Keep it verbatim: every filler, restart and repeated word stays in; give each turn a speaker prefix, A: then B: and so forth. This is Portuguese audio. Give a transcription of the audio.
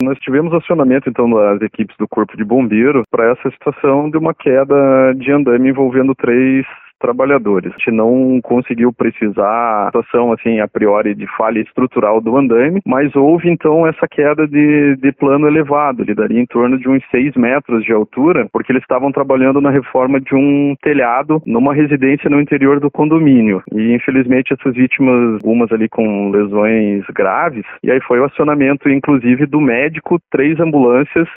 A: nós tivemos acionamento então das equipes do Corpo de Bombeiros para essa situação de uma queda de andame envolvendo três trabalhadores. A gente não conseguiu precisar a situação assim a priori de falha estrutural do andaime, mas houve então essa queda de, de plano elevado, ele daria em torno de uns seis metros de altura, porque eles estavam trabalhando na reforma de um telhado numa residência no interior do condomínio. E infelizmente essas vítimas, algumas ali com lesões graves, e aí foi o acionamento inclusive do médico, três ambulâncias